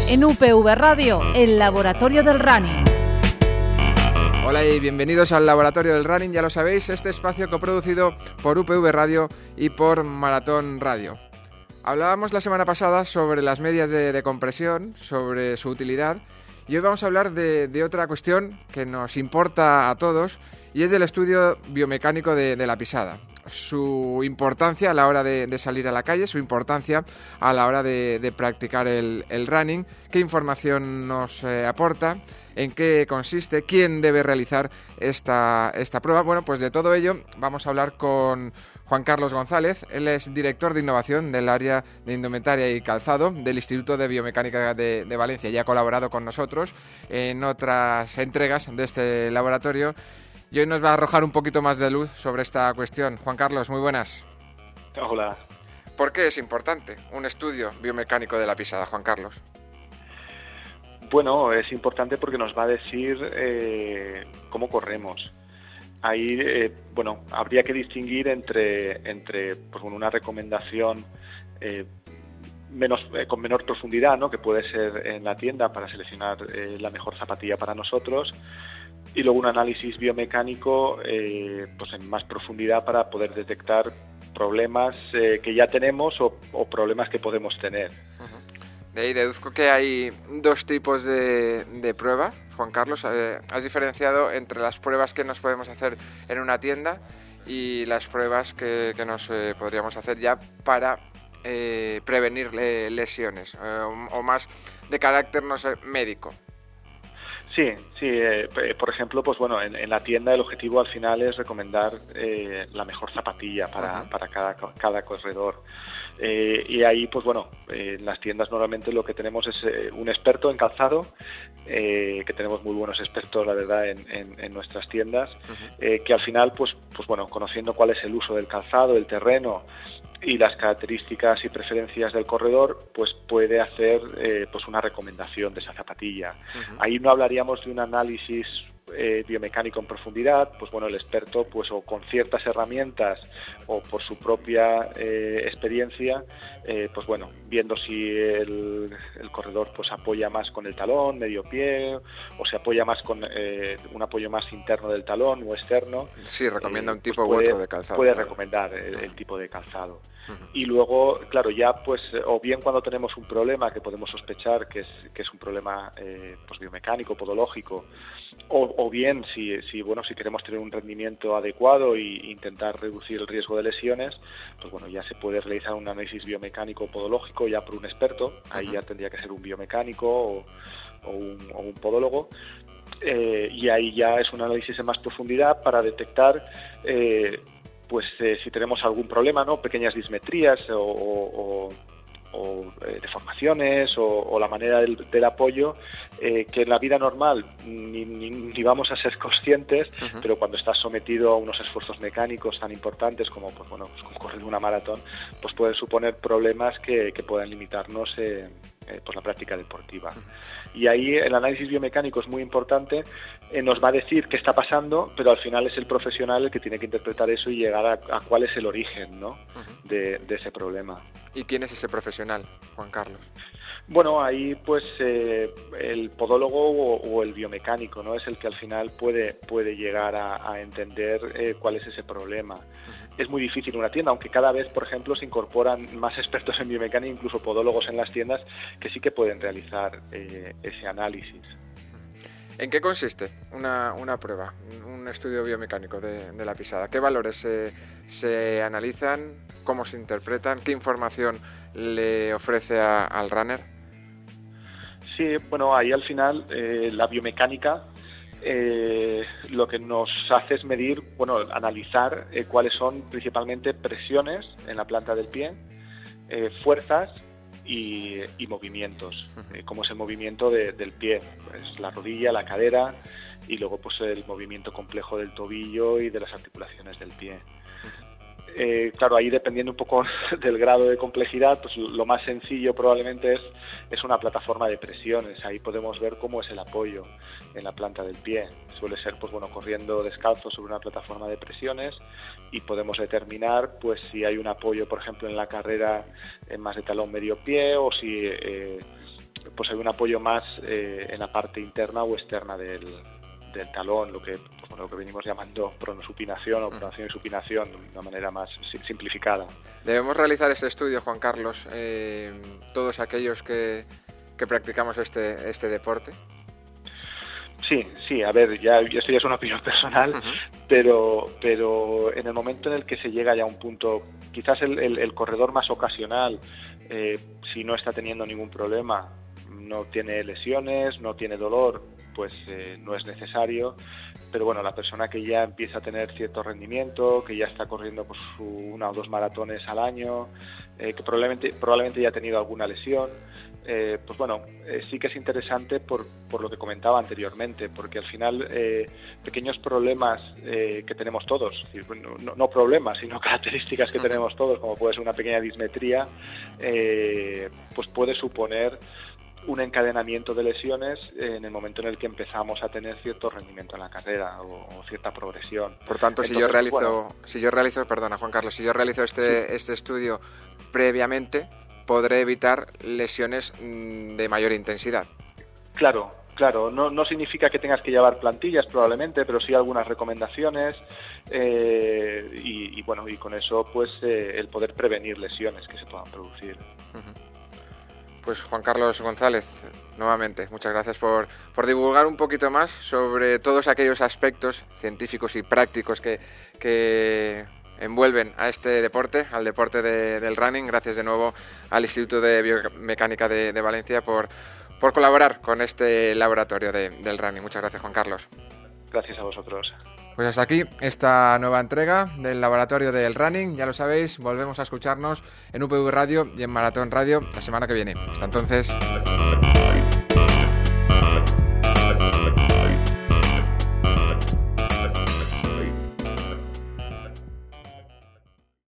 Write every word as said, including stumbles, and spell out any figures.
En U P V Radio, el laboratorio del running. Hola y bienvenidos al Laboratorio del Running, ya lo sabéis, este espacio coproducido por U P V Radio y por Maratón Radio. Hablábamos la semana pasada sobre las medias de, de compresión, sobre su utilidad, y hoy vamos a hablar de, de otra cuestión que nos importa a todos, y es del estudio biomecánico de, de la pisada. Su importancia a la hora de, de salir a la calle, su importancia a la hora de, de practicar el, el running, qué información nos eh, aporta, en qué consiste, quién debe realizar esta, esta prueba. Bueno, pues de todo ello vamos a hablar con Juan Carlos González. Él es director de innovación del área de indumentaria y calzado del Instituto de Biomecánica de, de Valencia. Ya ha colaborado con nosotros en otras entregas de este laboratorio y hoy nos va a arrojar un poquito más de luz sobre esta cuestión. Juan Carlos, muy buenas. Hola. ¿Por qué es importante un estudio biomecánico de la pisada, Juan Carlos? Bueno, es importante porque nos va a decir eh, cómo corremos. Ahí, eh, bueno, habría que distinguir entre, entre pues, bueno, una recomendación eh, menos, eh, con menor profundidad, ¿no?, que puede ser en la tienda para seleccionar eh, la mejor zapatilla para nosotros, y luego un análisis biomecánico eh, pues en más profundidad para poder detectar problemas eh, que ya tenemos o, o problemas que podemos tener. Uh-huh. De ahí deduzco que hay dos tipos de, de prueba, Juan Carlos. Eh, has diferenciado entre las pruebas que nos podemos hacer en una tienda y las pruebas que, que nos eh, podríamos hacer ya para eh, prevenir eh, lesiones eh, o, o más de carácter, no sé, médico. Sí, sí. Eh, por ejemplo, pues bueno, en, en la tienda el objetivo al final es recomendar eh, la mejor zapatilla para, uh-huh. para cada, cada corredor. Eh, y ahí, pues bueno, eh, en las tiendas normalmente lo que tenemos es eh, un experto en calzado, eh, que tenemos muy buenos expertos, la verdad, en, en, en nuestras tiendas, uh-huh. eh, que al final, pues, pues bueno, conociendo cuál es el uso del calzado, el terreno y las características y preferencias del corredor, pues puede hacer eh, pues una recomendación de esa zapatilla. Uh-huh. Ahí no hablaríamos de un análisis eh, biomecánico en profundidad, pues bueno, el experto, pues o con ciertas herramientas o por su propia eh, experiencia, eh, pues bueno, viendo si el, el corredor pues apoya más con el talón, medio pie, o se apoya más con eh, un apoyo más interno del talón o externo. Sí, recomienda eh, un tipo pues puede, u otro de calzado. Puede claro. recomendar el, el Uh-huh. tipo de calzado. Uh-huh. Y luego, claro, ya pues, o bien cuando tenemos un problema que podemos sospechar que es, que es un problema eh, pues biomecánico, podológico, o, o bien si, si, bueno, si queremos tener un rendimiento adecuado e intentar reducir el riesgo de lesiones, pues bueno, ya se puede realizar un análisis biomecánico podológico ya por un experto. Ahí uh-huh. ya tendría que ser un biomecánico o, o, un, o un podólogo. Eh, y ahí ya es un análisis en más profundidad para detectar eh, pues eh, si tenemos algún problema, ¿no?, pequeñas dismetrías o, o, o eh, deformaciones o, o la manera del, del apoyo eh, que en la vida normal ni, ni, ni vamos a ser conscientes, uh-huh. pero cuando estás sometido a unos esfuerzos mecánicos tan importantes como pues bueno pues como correr una maratón, pues pueden suponer problemas que, que puedan limitarnos eh, eh, pues la práctica deportiva. Uh-huh. Y ahí el análisis biomecánico es muy importante, eh, nos va a decir qué está pasando, pero al final es el profesional el que tiene que interpretar eso y llegar a, a cuál es el origen, ¿no?, uh-huh. de, de ese problema. ¿Y quién es ese profesional, Juan Carlos? Bueno, ahí pues eh, el podólogo o, o el biomecánico, ¿no?, es el que al final puede, puede llegar a, a entender eh, cuál es ese problema. Uh-huh. Es muy difícil en una tienda, aunque cada vez, por ejemplo, se incorporan más expertos en biomecánica, incluso podólogos en las tiendas, que sí que pueden realizar eh, ese análisis. ¿En qué consiste una, una prueba, un estudio biomecánico de, de la pisada? ¿Qué valores se, se analizan? ¿Cómo se interpretan? ¿Qué información le ofrece a, al runner? Sí, bueno, ahí al final eh, la biomecánica eh, lo que nos hace es medir, bueno, analizar eh, cuáles son principalmente presiones en la planta del pie, eh, fuerzas y, y movimientos, uh-huh. eh, como es el movimiento de, del pie, pues la rodilla, la cadera y luego pues el movimiento complejo del tobillo y de las articulaciones del pie. Eh, claro, ahí dependiendo un poco del grado de complejidad, pues lo más sencillo probablemente es, es una plataforma de presiones. Ahí podemos ver cómo es el apoyo en la planta del pie. Suele ser, pues bueno, corriendo descalzo sobre una plataforma de presiones y podemos determinar, pues si hay un apoyo, por ejemplo, en la carrera en más de talón medio pie o si eh, pues hay un apoyo más eh, en la parte interna o externa del, del talón, lo que, pues, bueno, lo que venimos llamando pronosupinación o pronación y supinación de una manera más simplificada. Debemos realizar este estudio, Juan Carlos, eh, todos aquellos que, que practicamos este, este deporte. Sí, sí, a ver, ya esto ya es una opinión personal, uh-huh. pero pero en el momento en el que se llega ya a un punto, quizás el, el, el corredor más ocasional, eh, si no está teniendo ningún problema, no tiene lesiones, no tiene dolor, pues eh, no es necesario, pero bueno, la persona que ya empieza a tener cierto rendimiento, que ya está corriendo pues, una o dos maratones al año, eh, que probablemente probablemente ya ha tenido alguna lesión, Eh, pues bueno, eh, sí que es interesante por, por lo que comentaba anteriormente, porque al final eh, pequeños problemas eh, que tenemos todos, es decir, no, no problemas, sino características que tenemos todos, como puede ser una pequeña dismetría, eh, pues puede suponer un encadenamiento de lesiones en el momento en el que empezamos a tener cierto rendimiento en la carrera o, o cierta progresión. Por tanto, Entonces, si yo realizo, bueno, si yo realizo, perdona Juan Carlos, si yo realizo este, sí. este estudio previamente, podré evitar lesiones de mayor intensidad. Claro, claro. No, no significa que tengas que llevar plantillas probablemente, pero sí algunas recomendaciones eh, y, y bueno, y con eso pues eh, el poder prevenir lesiones que se puedan producir. Uh-huh. Pues Juan Carlos González, nuevamente, muchas gracias por, por divulgar un poquito más sobre todos aquellos aspectos científicos y prácticos que... que envuelven a este deporte, al deporte de, del running. Gracias de nuevo al Instituto de Biomecánica de, de Valencia por, por colaborar con este laboratorio de, del running. Muchas gracias, Juan Carlos. Gracias a vosotros. Pues hasta aquí esta nueva entrega del laboratorio del running. Ya lo sabéis, volvemos a escucharnos en U P V Radio y en Maratón Radio la semana que viene. Hasta entonces.